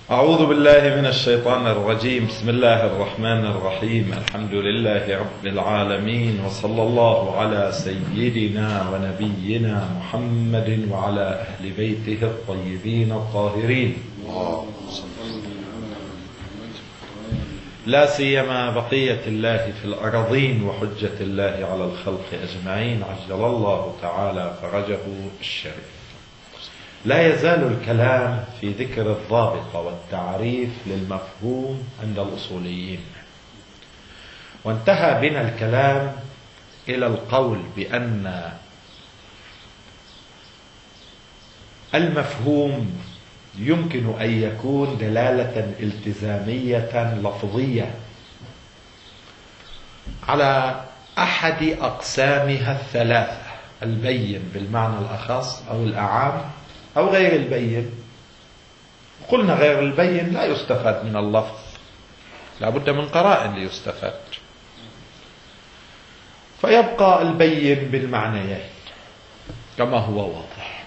أعوذ بالله من الشيطان الرجيم. بسم الله الرحمن الرحيم. الحمد لله رب العالمين، وصلى الله على سيدنا ونبينا محمد وعلى أهل بيته الطيبين الطاهرين، لا سيما بقية الله في الأرضين وحجة الله على الخلق أجمعين، عجل الله تعالى فرجه الشريف. لا يزال الكلام في ذكر الضابط والتعريف للمفهوم عند الأصوليين، وانتهى بنا الكلام إلى القول بأن المفهوم يمكن أن يكون دلالة التزامية لفظية على أحد أقسامها الثلاثة: البين بالمعنى الأخص أو الأعام أو غير البين. قلنا غير البين لا يستفاد من اللفظ، لا بد من قرائن ليستفاد، فيبقى البين بالمعنيين كما هو واضح.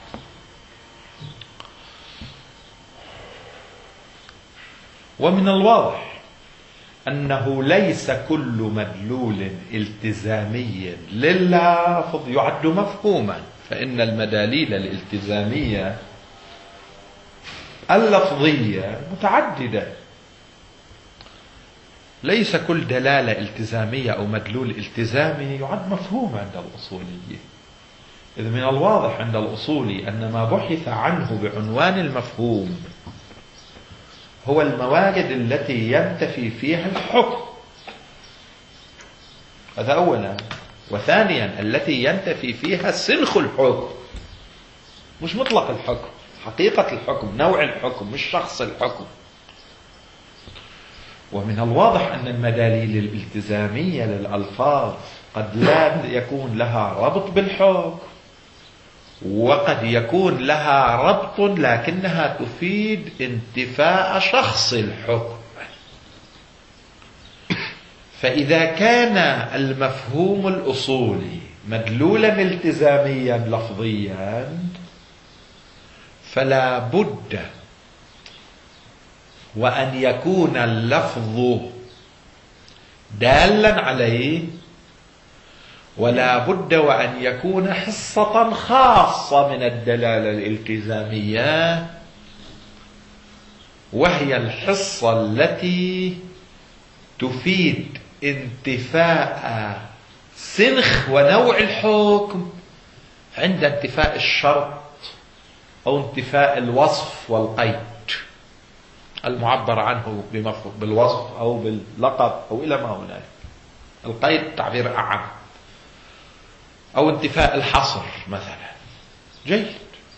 ومن الواضح أنه ليس كل مدلول التزامي لللفظ يعد مفهوما، فإن المداليل الالتزامية اللفظية متعددة، ليس كل دلالة التزامية أو مدلول التزامي يعد مفهوما عند الأصوليين. إذ من الواضح عند الأصولي أن ما بحث عنه بعنوان المفهوم هو الموارد التي ينتفي فيها الحكم، هذا أولا. وثانيا التي ينتفي فيها سنخ الحكم، مش مطلق الحكم، حقيقة الحكم، نوع الحكم، مش شخص الحكم. ومن الواضح أن المداليل الالتزامية للألفاظ قد لا يكون لها ربط بالحكم، وقد يكون لها ربط لكنها تفيد انتفاء شخص الحكم. فإذا كان المفهوم الأصولي مدلولا التزاميا لفظيا، فلا بد وأن يكون اللفظ دالا عليه، ولا بد وأن يكون حصة خاصة من الدلالة الالتزامية، وهي الحصة التي تفيد انتفاء سنخ ونوع الحكم عند انتفاء الشرط أو انتفاء الوصف والقيد المعبر عنه بالوصف أو باللقب أو إلى ما هنالك. القيد تعبير أعم، أو انتفاء الحصر مثلا. جيد.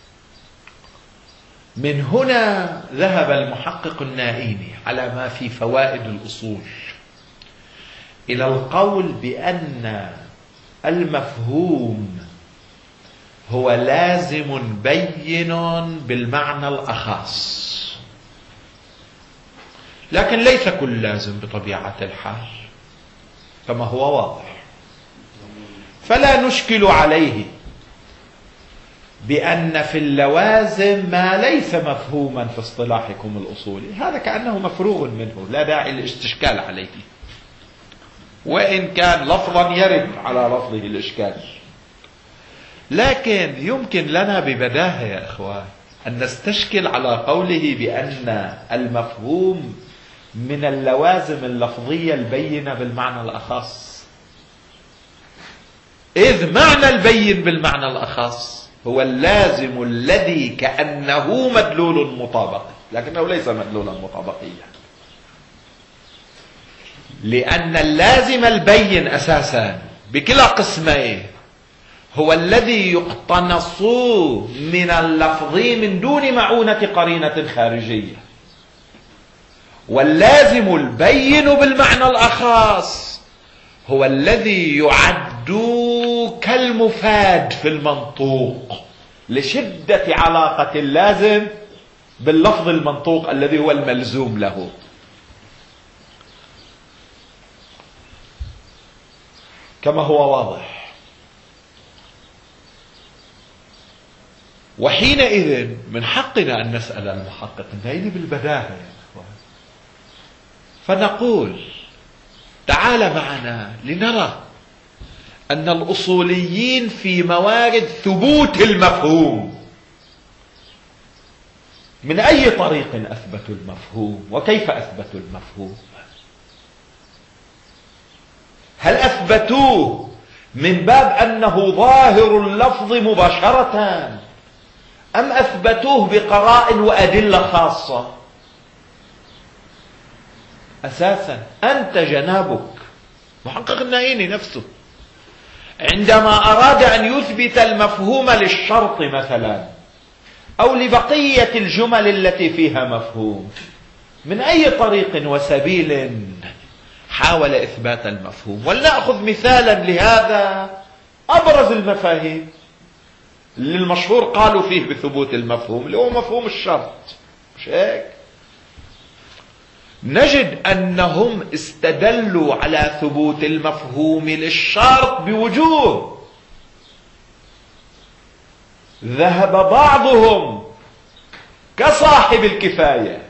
من هنا ذهب المحقق النائيني على ما في فوائد الأصول إلى القول بأن المفهوم هو لازم بين بالمعنى الأخص، لكن ليس كل لازم بطبيعة الحال كما هو واضح. فلا نشكل عليه بأن في اللوازم ما ليس مفهوما في اصطلاحكم الأصولي، هذا كأنه مفروغ منه، لا داعي للاستشكال عليه، وإن كان لفظا يرد على لفظه الإشكال. لكن يمكن لنا ببداهة يا إخوان أن نستشكل على قوله بأن المفهوم من اللوازم اللفظية البينة بالمعنى الأخص، إذ معنى البين بالمعنى الأخص هو اللازم الذي كأنه مدلول مطابقي، لكنه ليس مدلولا مطابقيا، لأن اللازم البين أساسا بكلا قسميه هو الذي يقتنص من اللفظ من دون معونة قرينة خارجية، واللازم البين بالمعنى الأخص هو الذي يعد كالمفاد في المنطوق لشدة علاقة اللازم باللفظ المنطوق الذي هو الملزوم له. كما هو واضح. وحينئذ من حقنا أن نسأل المحقق النائيني بالبداهة يا أخوان، فنقول تعال معنا لنرى أن الأصوليين في موارد ثبوت المفهوم من أي طريق أثبتوا المفهوم وكيف أثبتوا المفهوم. هل أثبتوه من باب أنه ظاهر اللفظ مباشرة، أم أثبتوه بقرائن وأدلة خاصة؟ أساسا أنت جنابك محقق النائيني نفسه عندما أراد أن يثبت المفهوم للشرط مثلا أو لبقية الجمل التي فيها مفهوم، من أي طريق وسبيل حاول إثبات المفهوم؟ ولنأخذ مثالا لهذا أبرز المفاهيم اللي المشهور قالوا فيه بثبوت المفهوم، اللي هو مفهوم الشرط، مش هيك؟ نجد أنهم استدلوا على ثبوت المفهوم للشرط بوجوه. ذهب بعضهم كصاحب الكفاية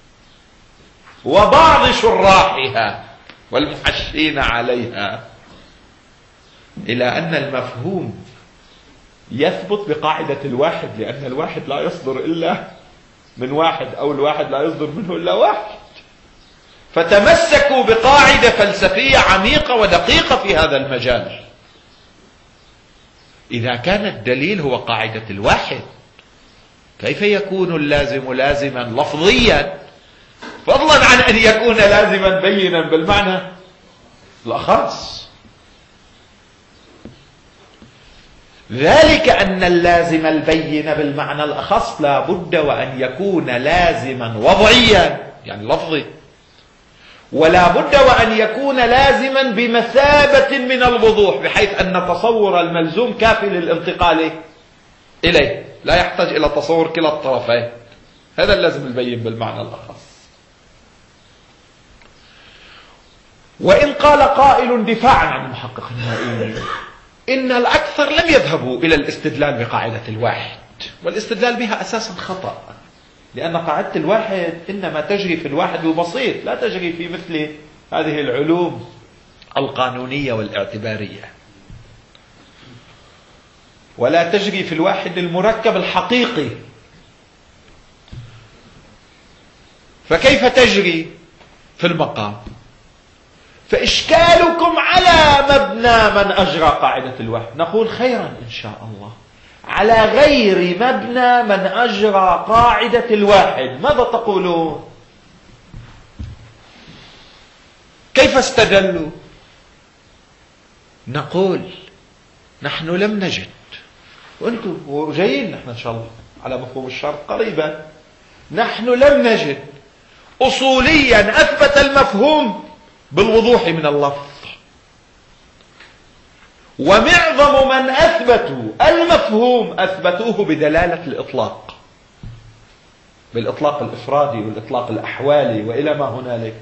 وبعض شراحها والمحشين عليها إلى أن المفهوم يثبت بقاعدة الواحد، لأن الواحد لا يصدر إلا من واحد، أو الواحد لا يصدر منه إلا واحد. فتمسكوا بقاعدة فلسفية عميقة ودقيقة في هذا المجال. إذا كان الدليل هو قاعدة الواحد، كيف يكون اللازم لازما لفظيا، فضلا عن أن يكون لازما بينا بالمعنى الأخص؟ ذلك أن اللازم البين بالمعنى الأخص لا بد وأن يكون لازما وضعيا يعني لفظي، ولا بد وأن يكون لازما بمثابة من الوضوح، بحيث أن تصور الملزوم كافي للانتقال إليه، لا يحتاج إلى تصور كلا الطرفين. هذا اللازم البين بالمعنى الأخص. وإن قال قائل دفاعا عن المحقق النائيني إن الأكثر لم يذهبوا إلى الاستدلال بقاعدة الواحد، والاستدلال بها أساسا خطأ، لأن قاعدة الواحد إنما تجري في الواحد البسيط، لا تجري في مثل هذه العلوم القانونية والاعتبارية، ولا تجري في الواحد المركب الحقيقي. فكيف تجري في المقام؟ فإشكالكم على مبنى من أجرى قاعدة الواحد. نقول خيرا إن شاء الله، على غير مبنى من أجرى قاعدة الواحد. ماذا تقولون؟ كيف استدلوا؟ نقول نحن لم نجد، وأنتم جايين نحن إن شاء الله على مفهوم الشرط قريبا، نحن لم نجد أصوليا أثبت المفهوم بالوضوح من اللفظ. ومعظم من أثبتوا المفهوم أثبتوه بدلالة الإطلاق، بالإطلاق الإفرادي والإطلاق الأحوالي وإلى ما هنالك.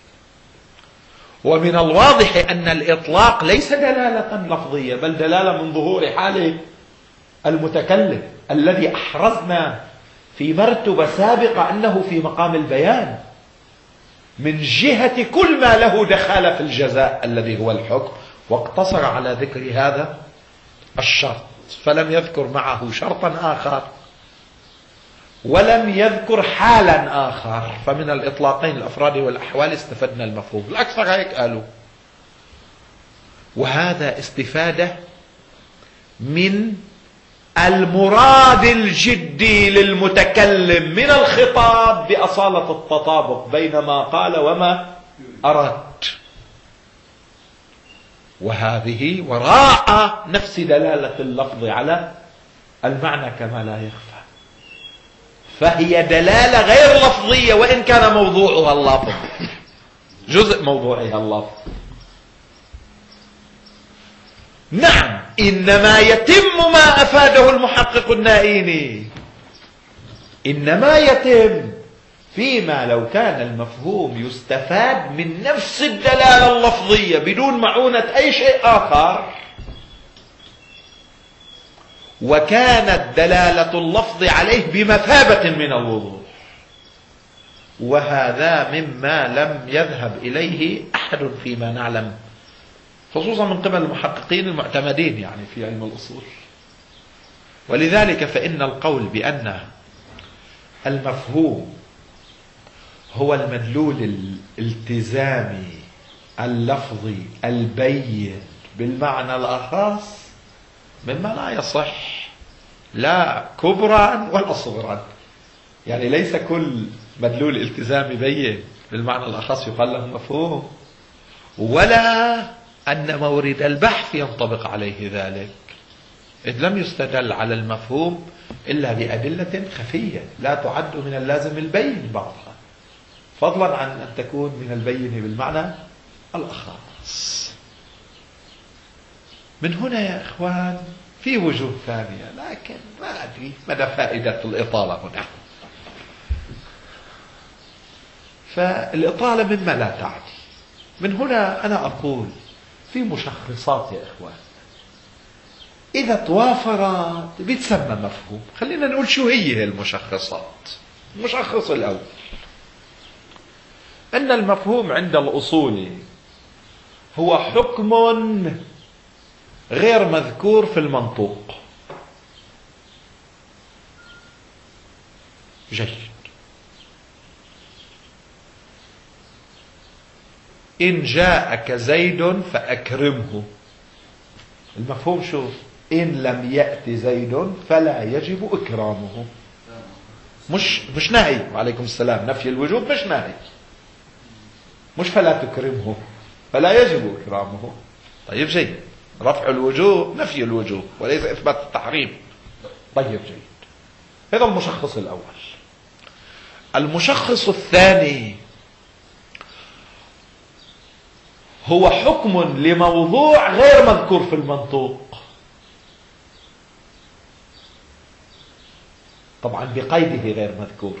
ومن الواضح أن الإطلاق ليس دلالة لفظية، بل دلالة من ظهور حال المتكلم الذي أحرزنا في مرتبة سابقة أنه في مقام البيان من جهة كل ما له دخالة في الجزاء الذي هو الحكم، واقتصر على ذكر هذا الشرط، فلم يذكر معه شرطا آخر ولم يذكر حالا آخر. فمن الإطلاقين الأفراد والأحوال استفدنا المفهوم، الأكثر هيك قالوا. وهذا استفادة من المراد الجدي للمتكلم من الخطاب بأصالة التطابق بين ما قال وما أراد، وهذه وراء نفس دلالة اللفظ على المعنى كما لا يخفى، فهي دلالة غير لفظية وإن كان موضوعها اللفظ، جزء موضوعها اللفظ. نعم، إنما يتم ما أفاده المحقق النائيني، إنما يتم فيما لو كان المفهوم يستفاد من نفس الدلالة اللفظية بدون معونة أي شيء آخر، وكانت دلالة اللفظ عليه بمثابة من الوضوح، وهذا مما لم يذهب إليه أحد فيما نعلم، خصوصا من قبل المحققين المعتمدين يعني في علم الأصول. ولذلك فإن القول بأن المفهوم هو المدلول الالتزامي اللفظي البين بالمعنى الأخص مما لا يصح، لا كبرا ولا صغرا. يعني ليس كل مدلول التزامي بين بالمعنى الأخص يقال له مفهوم، ولا أن مورد البحث ينطبق عليه ذلك، إذ لم يستدل على المفهوم إلا بأدلة خفية لا تعد من اللازم البين بعضها، فضلا عن أن تكون من البين بالمعنى الأخص. من هنا يا إخوان في وجوه ثانية، لكن ما أدري مدى فائدة الإطالة هنا. فالإطالة مما لا تعني. من هنا أنا أقول في مشخصات يا إخوان إذا توافرت بتسمى مفهوم. خلينا نقول شو هي المشخصات. المشخص الأول أن المفهوم عند الأصول هو حكم غير مذكور في المنطوق. جيد. إن جاءك زيد فأكرمه. المفهوم شو؟ إن لم يأتي زيد فلا يجب إكرامه. مش نهي. وعليكم السلام. نفي الوجوب مش نهي، مش فلا تكرمه، فلا يجب إكرامه. طيب جيد. رفع الوجوب نفي الوجوب وليس إثبات التحريم. طيب جيد. هذا المشخص الأول. المشخص الثاني هو حكم لموضوع غير مذكور في المنطوق، طبعا بقيده غير مذكور.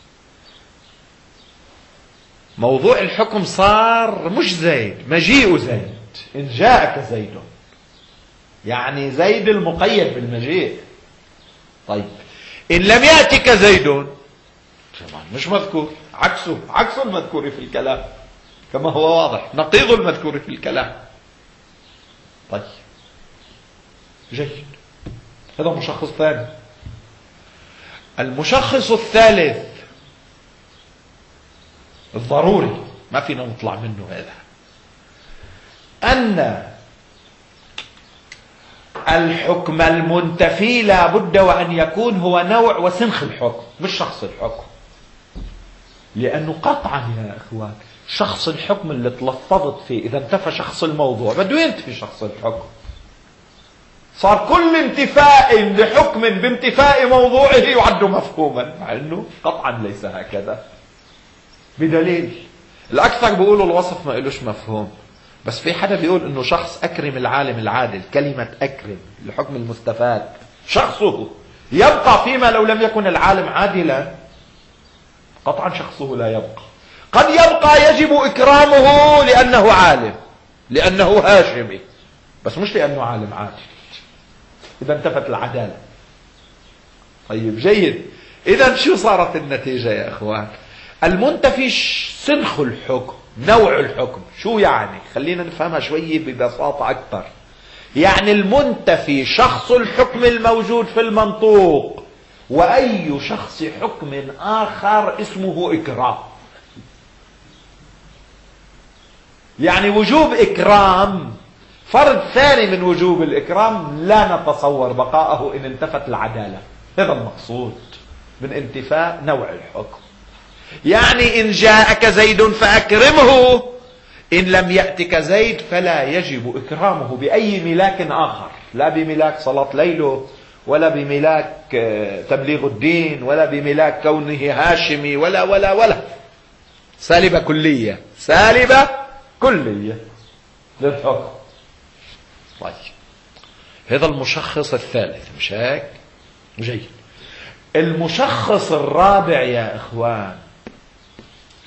موضوع الحكم صار مش زيد، مجيء زيد. إن جاءك زيد يعني زيد المقيد بالمجيء. طيب إن لم يأتك زيد طبعا مش مذكور، عكس المذكور في الكلام كما هو واضح، نقيض المذكور في الكلام. طيب جيد. هذا مشخص ثاني. المشخص الثالث الضروري ما فينا نطلع منه، هذا أن الحكم المنتفي لا بد وأن يكون هو نوع وسنخ الحكم مش شخص الحكم. لأنه قطعا يا إخوان شخص الحكم اللي تلفظت فيه إذا انتفى شخص الموضوع بده ينتفي شخص الحكم. صار كل انتفاء لحكم بانتفاء موضوعه يعد مفهوما، مع أنه قطعا ليس هكذا. بدليل الأكثر بيقولوا الوصف ما إلوش مفهوم، بس في حدا بيقول إنه شخص أكرم العالم العادل. كلمة أكرم الحكم المستفاد شخصه يبقى فيما لو لم يكن العالم عادلا. قطعا شخصه لا يبقى. قد يبقى يجب إكرامه لأنه عالم، لأنه هاشمي، بس مش لأنه عالم عادل. إذا انتفت العدالة. طيب جيد. إذا شو صارت النتيجة يا إخوان؟ المنتفي سنخ الحكم، نوع الحكم. شو يعني؟ خلينا نفهمها شوية ببساطة أكثر. يعني المنتفي شخص الحكم الموجود في المنطوق، وأي شخص حكم آخر اسمه إكرام. يعني وجوب إكرام فرد ثاني من وجوب الإكرام لا نتصور بقاءه إن انتفت العدالة. هذا المقصود من انتفاء نوع الحكم. يعني إن جاءك زيد فأكرمه، إن لم يأتك زيد فلا يجب إكرامه بأي ملاك آخر، لا بملاك صلاة ليله، ولا بملاك تبليغ الدين، ولا بملاك كونه هاشمي، ولا سالبة كلية، سالبة كلية للحكم. طيب هذا المشخص الثالث مش هيك؟ جيد. المشخص الرابع يا إخوان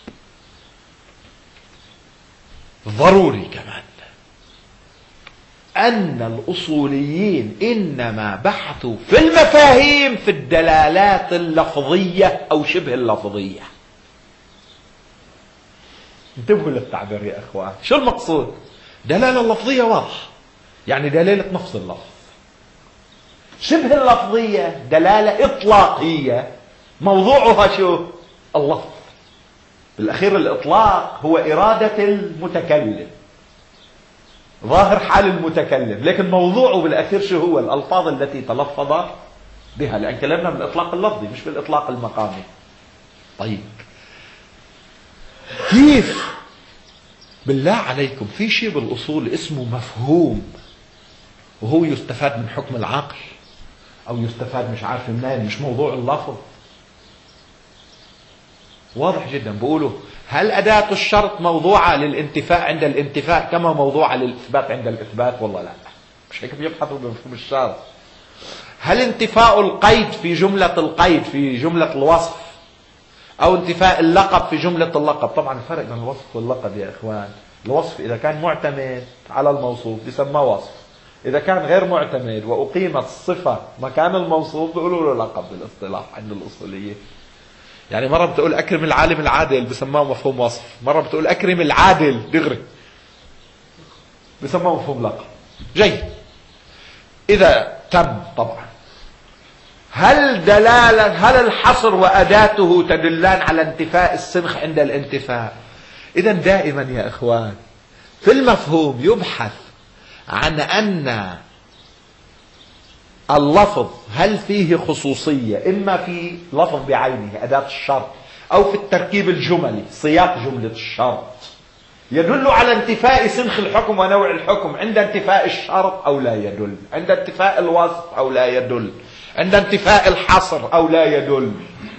ضروري كمان، أن الأصوليين إنما بحثوا في المفاهيم في الدلالات اللفظية أو شبه اللفظية. انتبهوا للتعبير يا أخوان. شو المقصود؟ دلالة اللفظية واضحة، يعني دلالة نفس اللفظ. شبه اللفظية دلالة إطلاقية، موضوعها شو؟ اللفظ. بالأخير الإطلاق هو إرادة المتكلم، ظاهر حال المتكلم، لكن موضوعه بالأخير شو هو؟ الألفاظ التي تلفظ بها، لأن كلامنا بالإطلاق اللفظي مش بالإطلاق المقامي. طيب كيف بالله عليكم في شيء بالأصول اسمه مفهوم، وهو يستفاد من حكم العقل أو يستفاد مش عارف منين، مش موضوع اللفظ. واضح جدا. بقولوا هل أداة الشرط موضوعة للانتفاء عند الانتفاء كما موضوعة للإثبات عند الإثبات؟ والله لا، مش هيك بيبحثوا بمفهوم الشرط. هل انتفاء القيد في جملة القيد في جملة الوصف، أو انتفاء اللقب في جملة اللقب؟ طبعا الفرق بين الوصف واللقب يا إخوان، الوصف إذا كان معتمد على الموصوف بيسمى وصف، إذا كان غير معتمد وأقيمت الصفة مكان الموصوف بيقولوا له لقب بالاصطلاح عند الأصولية. يعني مرة بتقول أكرم العالم العادل بسماه مفهوم وصف، مرة بتقول أكرم العادل دغري بسماه مفهوم لقب. جيد. إذا تم طبعا هل الحصر وأداته تدلان على انتفاء السنخ عند الانتفاء؟ إذا دائما يا إخوان في المفهوم يبحث عن أن اللفظ هل فيه خصوصية، إما في لفظ بعينه أداة الشرط، أو في التركيب الجملي سياق جملة الشرط يدل على انتفاء سنخ الحكم ونوع الحكم عند انتفاء الشرط أو لا يدل، عند انتفاء الوصف أو لا يدل، عند انتفاء الحصر أو لا يدل.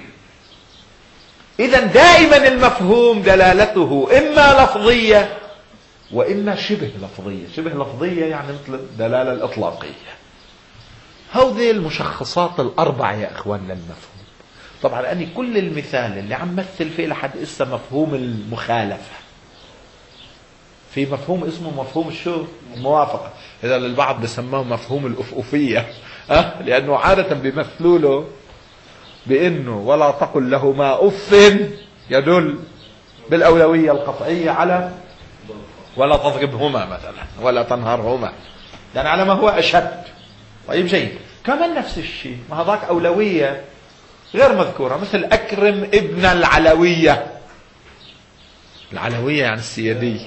إذا دائما المفهوم دلالته إما لفظية وإما شبه لفظية. شبه لفظية يعني مثل الدلالة الإطلاقية. هذه المشخصات الأربع يا إخوان للمفهوم. طبعا أني كل المثال اللي عم مثل فيه لحد إسا مفهوم المخالفة، في مفهوم اسمه مفهوم الشو؟ الموافقة. إذا البعض بسموه مفهوم الأفؤفية، لأنه عادة بيمثلوا له بأنه ولا تقل لهما أف يدل بالأولوية القطعية على ولا تضربهما مثلا ولا تنهرهما، يعني على ما هو أشد. طيب جيد. كمان نفس الشيء، ما هذاك أولوية غير مذكورة، مثل أكرم ابن العلوية. العلوية يعني السيادية.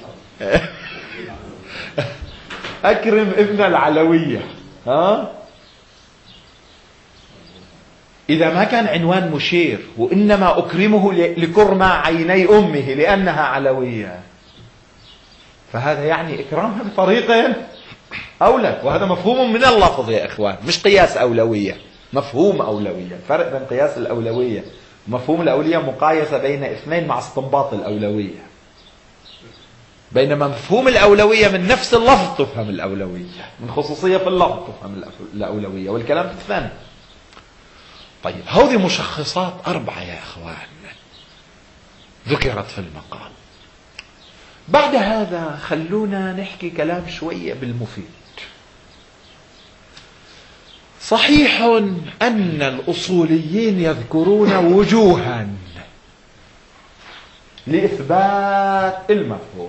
أكرم ابن العلوية. إذا ما كان عنوان مشير وإنما أكرمه لكرمى عيني أمه لأنها علوية، فهذا يعني إكرامها بطريقة أولى، وهذا مفهوم من اللفظ يا إخوان، مش قياس أولوية، مفهوم أولوية. فرق بين قياس الأولوية ومفهوم الأولوية مقايسة بين اثنين مع استنباط الأولوية، بينما مفهوم الأولوية من نفس اللفظ تفهم الأولوية، من خصوصية في اللفظ تفهم الأولوية، والكلام في الثاني. طيب هذه مشخصات أربعة يا إخوان ذكرت في المقام. بعد هذا خلونا نحكي كلام شوية بالمفيد. صحيح أن الأصوليين يذكرون وجوها لإثبات المفهوم.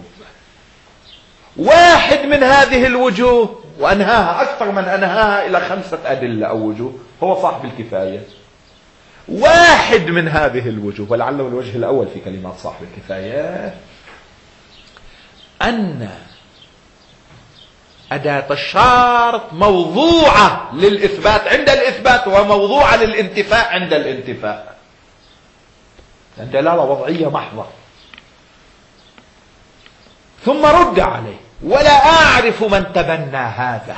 واحد من هذه الوجوه، وأنهاها أكثر من أنهاها إلى 5 أدلة أو وجوه، هو صاحب الكفاية. واحد من هذه الوجوه، ولعله الوجه الأول في كلمات صاحب الكفاية، أن أداة الشرط موضوعة للإثبات عند الإثبات وموضوعة للانتفاء عند الانتفاء. دلالة وضعية محضة. ثم رد عليه: ولا أعرف من تبنى هذا،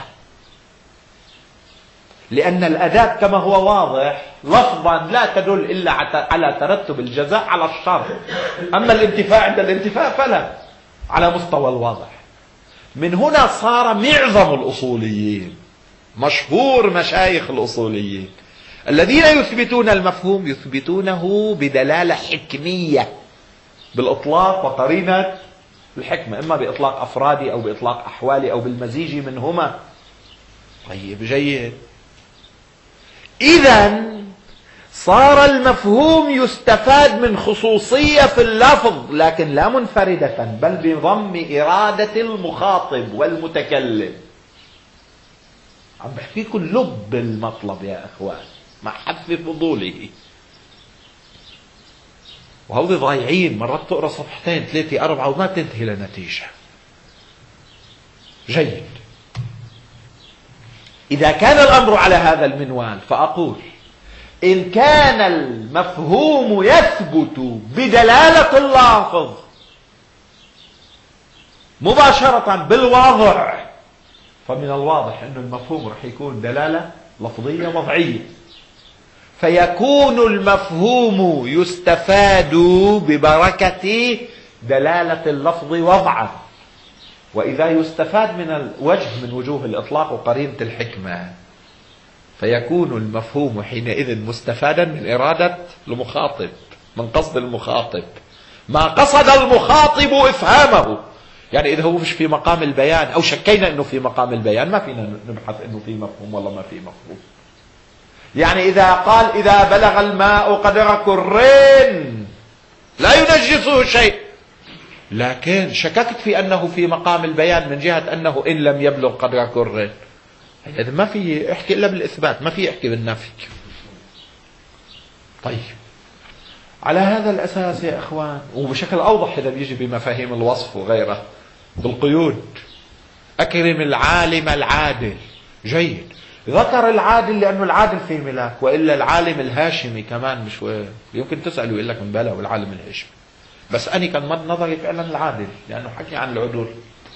لأن الأداة كما هو واضح لفظا لا تدل إلا على ترتب الجزاء على الشرط، أما الانتفاع عند الانتفاء فلا، على مستوى الواضح. من هنا صار معظم الأصوليين، مشهور مشايخ الأصوليين الذين يثبتون المفهوم يثبتونه بدلالة حكمية بالإطلاق وقرينة الحكمة، إما بإطلاق أفرادي أو بإطلاق أحوالي أو بالمزيج منهما. طيب جيد، إذن صار المفهوم يستفاد من خصوصية في اللفظ، لكن لا منفردة، بل بضم إرادة المخاطب والمتكلم. عم بحكيكم لب المطلب يا أخوان مع حذف فضوله. وهودي ضايعين، مرات تقرأ صفحتين 3 4 وما تنتهي لنتيجة. جيد، إذا كان الأمر على هذا المنوال فأقول إن كان المفهوم يثبت بدلالة اللافظ مباشرة بالوضع، فمن الواضح أن المفهوم رح يكون دلالة لفظية وضعية، فيكون المفهوم يستفاد ببركة دلالة اللفظ وضعا. وإذا يستفاد من الوجه من وجوه الإطلاق وقرينة الحكمة، فيكون المفهوم حينئذ مستفادا من إرادة المخاطب، من قصد المخاطب، ما قصد المخاطب إفهامه. يعني إذا هو مش في مقام البيان أو شكينا أنه في مقام البيان، ما فينا نبحث أنه في مفهوم والله ما في مفهوم. يعني إذا قال إذا بلغ الماء قدر كرين لا ينجسه شيء، لكن شككت في أنه في مقام البيان من جهة أنه إن لم يبلغ قدر كرين، إذا ما في احكي إلا بالإثبات، ما في احكي بالنفي. طيب، على هذا الأساس يا إخوان، وبشكل أوضح إذا بيجي بمفاهيم الوصف وغيره بالقيود، أكرم العالم العادل. جيد، ذكر العادل لأنه العادل في ملاك، وإلا العالم الهاشمي كمان مش يمكن تسأله يقول لك من بلا والعالم الهاشمي، بس أنا كان مد نظري فعلا العادل لأنه حكي عن العدول.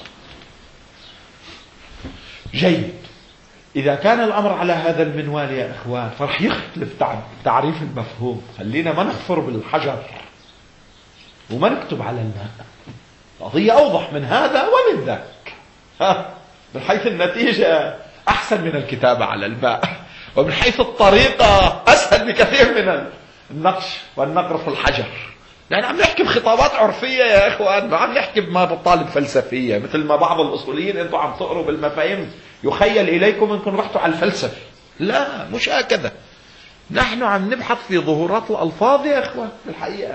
جيد، إذا كان الأمر على هذا المنوال يا إخوان فرح يختلف تعريف المفهوم. خلينا ما نحفر بالحجر وما نكتب على الماء، القضية أوضح من هذا ومن ذاك. من حيث النتيجة أحسن من الكتابة على الماء، ومن حيث الطريقة أسهل بكثير من النقش والنقر في الحجر. يعني عم نحكي بخطابات عرفية يا إخوان، ما عم نحكي بما بطالب فلسفية مثل ما بعض الأصوليين أنتم عم تقروا بالمفاهيم يخيل إليكم أنكم رحتوا على الفلسفة. لا، مش هكذا، نحن عم نبحث في ظهورات الألفاظ يا إخوان. بالحقيقة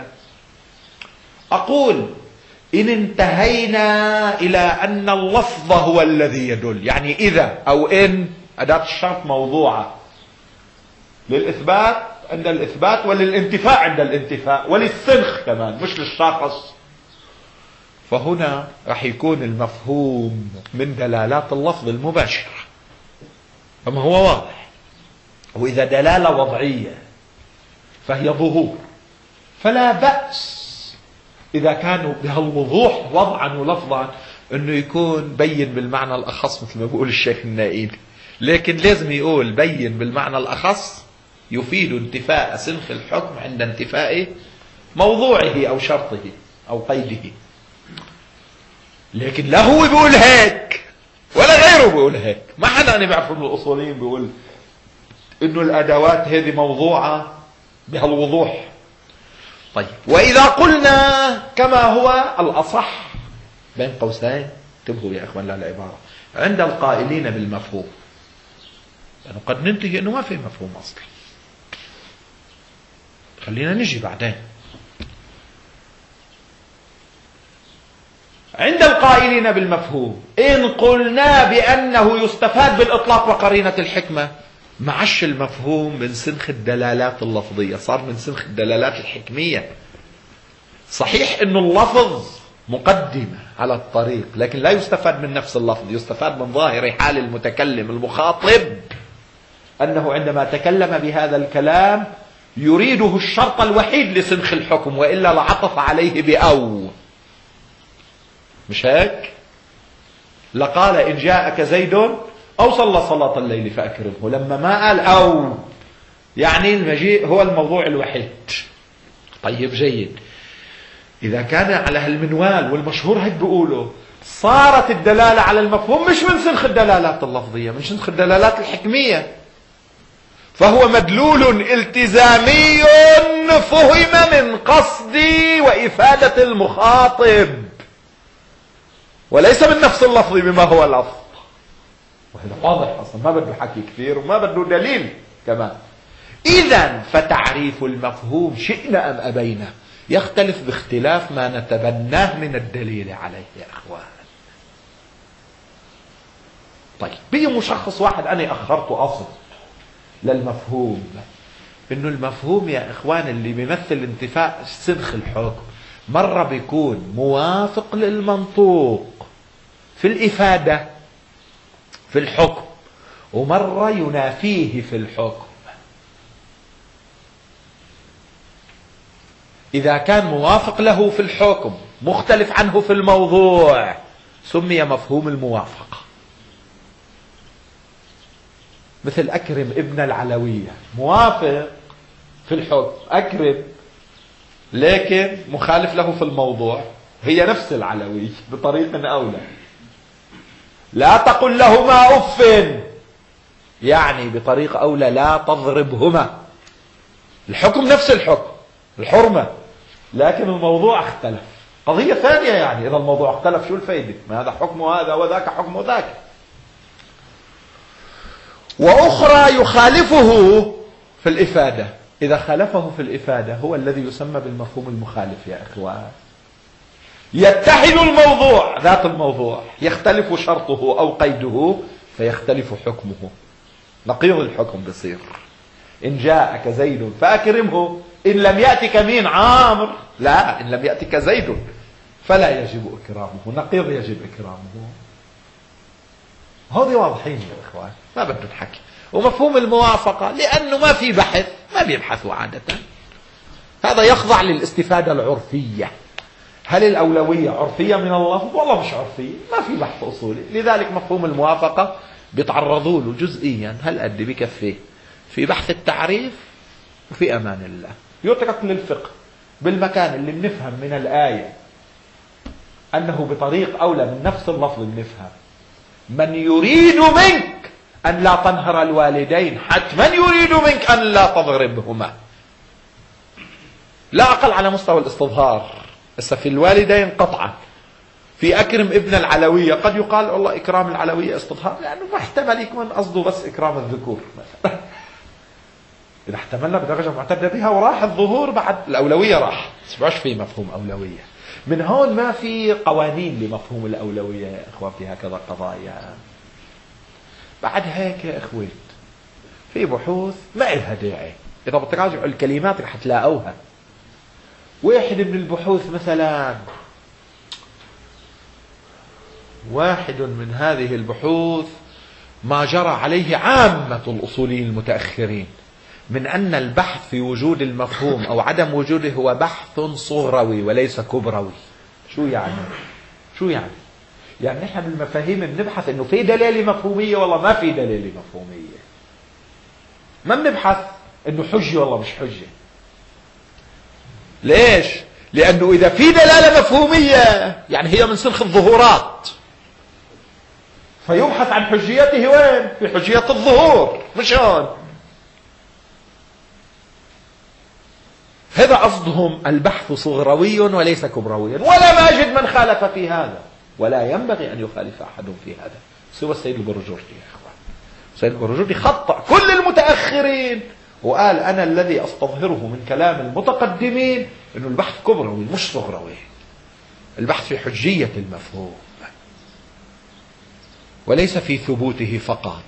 أقول إن انتهينا إلى أن اللفظ هو الذي يدل، يعني إذا أو إن أداة الشرط موضوعة للإثبات عند الإثبات وللانتفاء عند الانتفاء وللسنخ كمان مش للشاخص، فهنا راح يكون المفهوم من دلالات اللفظ المباشرة، أما هو واضح. وإذا دلالة وضعية فهي ظهور، فلا بأس إذا كانوا بهالوضوح وضعا ولفظا أنه يكون بين بالمعنى الأخص مثل ما بيقول الشيخ النائين، لكن لازم يقول بين بالمعنى الأخص يفيد انتفاء سنخ الحكم عند انتفاء موضوعه أو شرطه أو قيده. لكن لا هو بيقول هيك ولا غيره بيقول هيك. ما حدا أنا بعرف من الأصوليين بيقول إنه الأدوات هذه موضوعة بهالوضوح. طيب، وإذا قلنا كما هو الأصح بين قوسين، انتبهوا يا إخوان للعبارة، عند القائلين بالمفهوم، لأنه قد ننتهي أنه ما في مفهوم أصلا، خلينا نجي بعدين. عند القائلين بالمفهوم إن قلنا بأنه يستفاد بالإطلاق وقرينة الحكمة، معش المفهوم من سنخ الدلالات اللفظية، صار من سنخ الدلالات الحكمية. صحيح أنه اللفظ مقدمة على الطريق، لكن لا يستفاد من نفس اللفظ، يستفاد من ظاهر حال المتكلم المخاطب، أنه عندما تكلم بهذا الكلام يريده الشرط الوحيد لسنخ الحكم، وإلا لعطف عليه بأو. مش هيك؟ لقال إن جاءك زيد أو صلى صلاة الليل فأكرمه، لما ما قال أو يعني المجيء هو الموضوع الوحيد. طيب جيد، إذا كان على هالمنوال والمشهور هيك بيقولوا، صارت الدلالة على المفهوم مش من سنخ الدلالات اللفظية، من سنخ الدلالات الحكمية، فهو مدلول التزامي فهم من قصد وإفادة المخاطب. وليس من نفس اللفظ بما هو لفظ. وهذا واضح أصلا، ما بده حكي كثير وما بده دليل كمان. إذن فتعريف المفهوم شئنا أم أبينا يختلف باختلاف ما نتبناه من الدليل عليه يا أخوان. طيب بيجي مشخص واحد أنا أخرته أصل للمفهوم، إنه المفهوم يا إخوان اللي بيمثل انتفاء سنخ الحكم مرة بيكون موافق للمنطوق في الإفادة في الحكم، ومرة ينافيه في الحكم. إذا كان موافق له في الحكم مختلف عنه في الموضوع سمي مفهوم الموافقة. مثل أكرم ابن العلوية، موافق في الحكم أكرم، لكن مخالف له في الموضوع، هي نفس العلوي بطريق أولى. لا تقل لهما أف، يعني بطريقة أولى لا تضربهما. الحكم نفس الحكم، الحرمة، لكن الموضوع اختلف. قضية ثانية يعني، إذا الموضوع اختلف شو الفائدة؟ ما هذا حكم هذا وذاك حكم ذاك. وأخرى يخالفه في الإفادة. إذا خالفه في الإفادة هو الذي يسمى بالمفهوم المخالف يا إخوان. يتحد الموضوع ذات الموضوع، يختلف شرطه أو قيده فيختلف حكمه. نقيض الحكم بصير إن جاءك زيد فأكرمه، إن لم يأتك مين عامر، لا إن لم يأتك زيد فلا يجب إكرامه، نقيض يجب إكرامه. هذه واضحين يا إخوان، ما بدنا نحكي. ومفهوم الموافقة لأنه ما في بحث، ما بيبحثوا عادة، هذا يخضع للاستفادة العرفية. هل الأولوية عرفية من اللفظ والله مش عرفية؟ ما في بحث أصولي. لذلك مفهوم الموافقة بيتعرضوا له جزئيا، هل قد بكفيه في بحث التعريف وفي أمان الله. يترك للفقه بالمكان اللي بنفهم من الآية أنه بطريق أولى من نفس اللفظ بنفهم من يريد منك أن لا تنهر الوالدين حتما يريد منك أن لا تضربهما، لا أقل على مستوى الاستظهار. هسه في الوالدين قطعا، في أكرم ابن العلوية قد يقال والله إكرام العلوية استظهار، لأنه ما احتمل يكون قصده بس إكرام الذكور مثلا. إذا احتملنا بدرجة معتدة بها وراح الظهور بعد الأولوية راح، مش في مفهوم أولوية. من هون ما في قوانين لمفهوم الأولوية يا إخوان في هكذا قضايا. بعد هيك يا إخوان في بحوث ما إلها داعي، إذا بتراجعوا الكلمات رح تلاقوها. واحد من البحوث مثلا، واحد من هذه البحوث ما جرى عليه عامة الأصوليين المتأخرين من أن البحث في وجود المفهوم أو عدم وجوده هو بحث صغروي وليس كبروي. شو يعني؟ شو يعني؟ يعني نحن بالمفاهيم بنبحث إنه في دلالة مفهومية والله ما في دلالة مفهومية. ما بنبحث إنه حجة والله مش حجة. ليش؟ لأنه إذا في دلالة مفهومية يعني هي من سلخ الظهورات، فيبحث عن حجيته وين؟ في حجية الظهور، مش هون. هذا قصدهم البحث صغروي وليس كبرويا، ولا ما أجد من خالف في هذا، ولا ينبغي أن يخالف أحد في هذا سوى السيد البرجردي يا أخوان. السيد البرجردي خطأ كل المتأخرين وقال أنا الذي أستظهره من كلام المتقدمين أنه البحث كبروي مش صغروي، البحث في حجية المفهوم وليس في ثبوته فقط.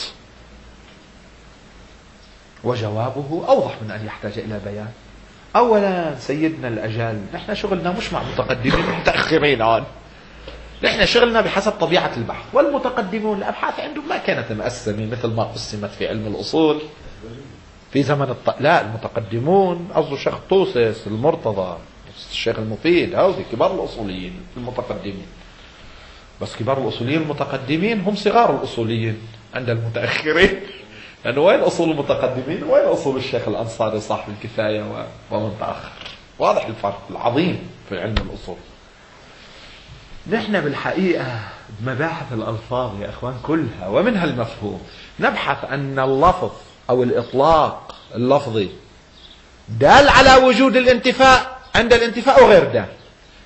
وجوابه أوضح من أن يحتاج إلى بيان. أولا سيدنا الأجل، نحن شغلنا مش مع متقدمين ومتأخرين الآن، نحن شغلنا بحسب طبيعة البحث. والمتقدمون الأبحاث عندهم ما كانت مقسمة مثل ما قسمت في علم الأصول في زمن لا، المتقدمون قصده الشيخ طوسس، المرتضى، الشيخ المفيد، هؤلاء كبار الأصوليين المتقدمين. بس كبار الأصوليين المتقدمين هم صغار الأصوليين عند المتأخرين. لأنه وين أصول المتقدمين وين أصول الشيخ الأنصاري صاحب الكفاية ومن تأخر؟ واضح الفرق العظيم في علم الأصول. نحن بالحقيقة بمباحث الألفاظ يا أخوان كلها ومنها المفهوم نبحث أن اللفظ أو الإطلاق اللفظي دال على وجود الانتفاء عند الانتفاء وغير دال.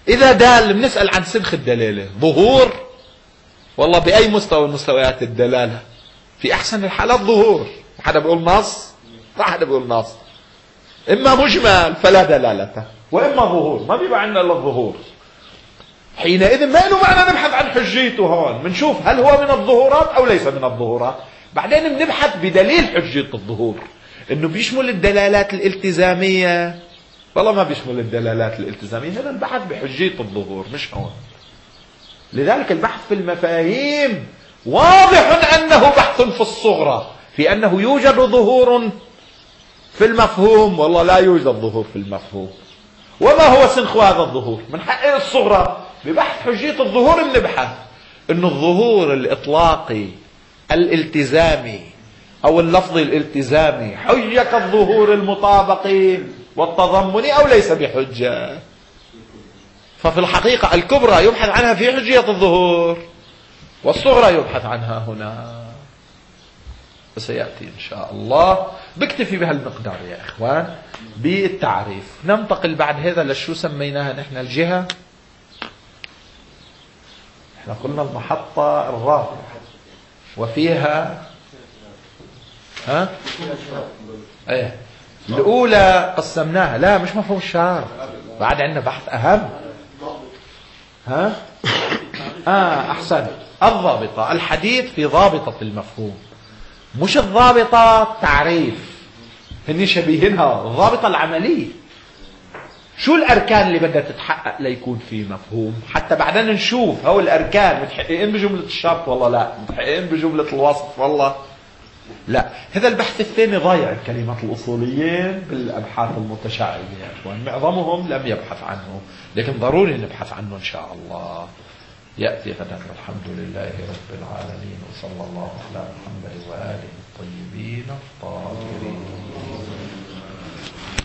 إذا دال بنسأل عن سنخ الدلالة، ظهور والله بأي مستوى من مستويات الدلالة؟ في أحسن الحالات ظهور، حدا بيقول نص، ما حدا بيقول نص. إما مجمل فلا دلالة، وإما ظهور، ما بيبقى عندنا إلا الظهور. حينئذ ما له معنى نبحث عن حجيته هون، بنشوف هل هو من الظهورات أو ليس من الظهورات، بعدين بنبحث بدليل حجية الظهور. إنه بيشمل الدلالات الالتزامية، والله ما بيشمل الدلالات الالتزامية، هذا البحث بحجية الظهور مش هون. لذلك البحث في المفاهيم واضح أنه بحث في الصغرى، في أنه يوجد ظهور في المفهوم، والله لا يوجد ظهور في المفهوم. وما هو سنخ هذا الظهور؟ من حق الصغرى ببحث حجية الظهور بنبحث أن الظهور الإطلاقي الالتزامي أو اللفظي الالتزامي حجة كالظهور المطابقي والتضمني أو ليس بحجة. ففي الحقيقة الكبرى يبحث عنها في حجية الظهور، والصغرى يبحث عنها هنا، وسيأتي إن شاء الله. بكتفي بهالمقدار يا إخوان بالتعريف. ننتقل بعد هذا لشو سميناها نحن الجهة. احنا قلنا المحطة الرابعة وفيها ايه الأولى قسمناها، لا مش مفهوم الشعار، بعد عندنا بحث أهم. أحسن، الضابطة، الحديث في ضابطة المفهوم، مش الضابطة تعريف، هني شبيهنها الضابطة العملية. شو الأركان اللي بدها تتحقق ليكون في مفهوم، حتى بعدين نشوف هو الأركان متحققين بجملة الشرط والله لا، متحققين بجملة الوصف والله لا. هذا البحث الثاني ضايع الكلمات الأصوليين بالأبحاث المتشعبة يا أخوان، معظمهم لم يبحث عنه، لكن ضروري نبحث عنه إن شاء الله. يأتي غدا، والحمد لله رب العالمين، وصلى الله على محمد وآله الطيبين الطاهرين.